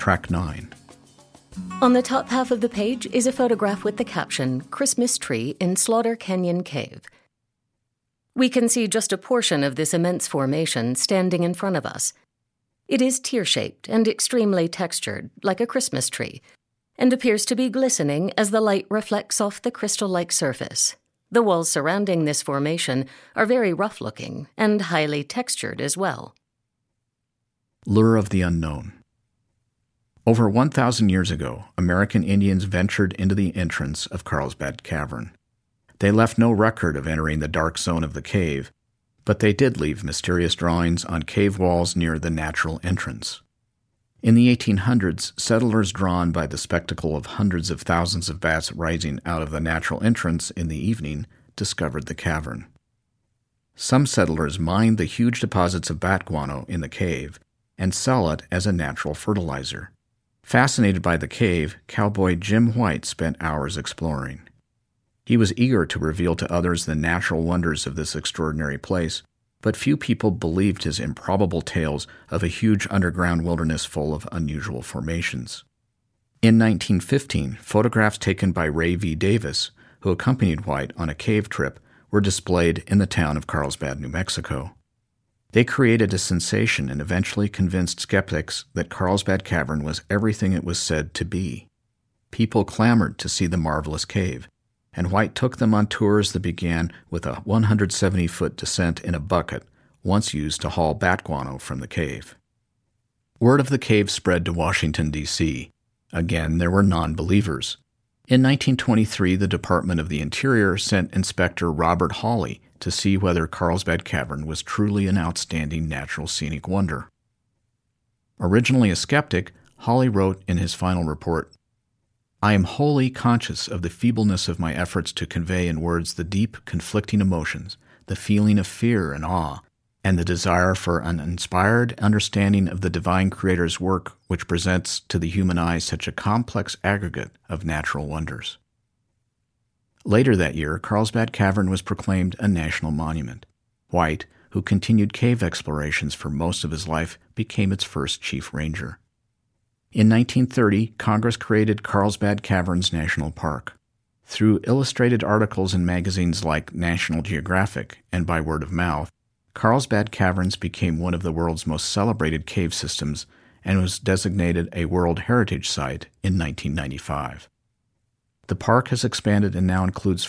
Track 9. On the top half of the page is a photograph with the caption, Christmas Tree in Slaughter Canyon Cave. We can see just a portion of this immense formation standing in front of us. It is tear-shaped and extremely textured, like a Christmas tree, and appears to be glistening as the light reflects off the crystal-like surface. The walls surrounding this formation are very rough-looking and highly textured as well. Lure of the Unknown. Over 1,000 years ago, American Indians ventured into the entrance of Carlsbad Cavern. They left no record of entering the dark zone of the cave, but they did leave mysterious drawings on cave walls near the natural entrance. In the 1800s, settlers drawn by the spectacle of hundreds of thousands of bats rising out of the natural entrance in the evening discovered the cavern. Some settlers mined the huge deposits of bat guano in the cave and sell it as a natural fertilizer. Fascinated by the cave, cowboy Jim White spent hours exploring. He was eager to reveal to others the natural wonders of this extraordinary place, but few people believed his improbable tales of a huge underground wilderness full of unusual formations. In 1915, photographs taken by Ray V. Davis, who accompanied White on a cave trip, were displayed in the town of Carlsbad, New Mexico. They created a sensation and eventually convinced skeptics that Carlsbad Cavern was everything it was said to be. People clamored to see the marvelous cave, and White took them on tours that began with a 170-foot descent in a bucket, once used to haul bat guano from the cave. Word of the cave spread to Washington, D.C. Again, there were non-believers. In 1923, the Department of the Interior sent Inspector Robert Hawley to see whether Carlsbad Cavern was truly an outstanding natural scenic wonder. Originally a skeptic, Hawley wrote in his final report, "I am wholly conscious of the feebleness of my efforts to convey in words the deep, conflicting emotions, the feeling of fear and awe, and the desire for an inspired understanding of the divine Creator's work which presents to the human eye such a complex aggregate of natural wonders." Later that year, Carlsbad Cavern was proclaimed a national monument. White, who continued cave explorations for most of his life, became its first chief ranger. In 1930, Congress created Carlsbad Caverns National Park. Through illustrated articles in magazines like National Geographic and by word of mouth, Carlsbad Caverns became one of the world's most celebrated cave systems and was designated a World Heritage Site in 1995. The park has expanded and now includes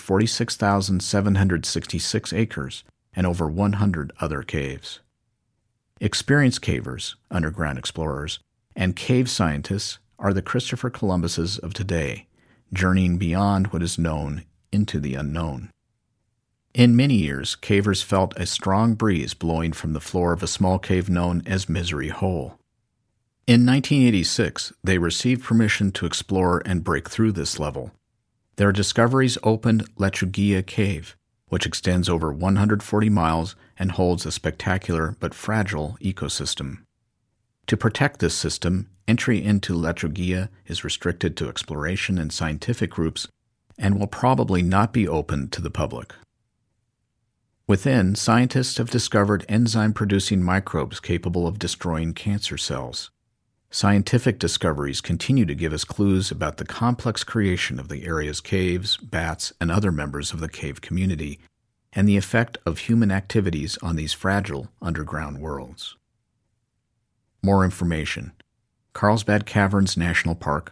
46,766 acres and over 100 other caves. Experienced cavers, underground explorers, and cave scientists are the Christopher Columbuses of today, journeying beyond what is known into the unknown. In many years, cavers felt a strong breeze blowing from the floor of a small cave known as Misery Hole. In 1986, they received permission to explore and break through this level. Their discoveries opened Lechuguilla Cave, which extends over 140 miles and holds a spectacular but fragile ecosystem. To protect this system, entry into Lechuguilla is restricted to exploration and scientific groups and will probably not be open to the public. Within, scientists have discovered enzyme-producing microbes capable of destroying cancer cells. Scientific discoveries continue to give us clues about the complex creation of the area's caves, bats, and other members of the cave community, and the effect of human activities on these fragile underground worlds. More information: Carlsbad Caverns National Park,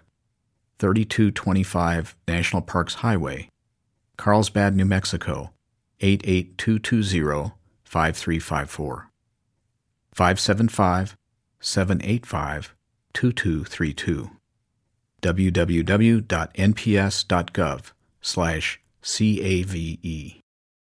3225 National Parks Highway, Carlsbad, New Mexico, 88220-5354, 575-785-2232, www.nps.gov/CAVE.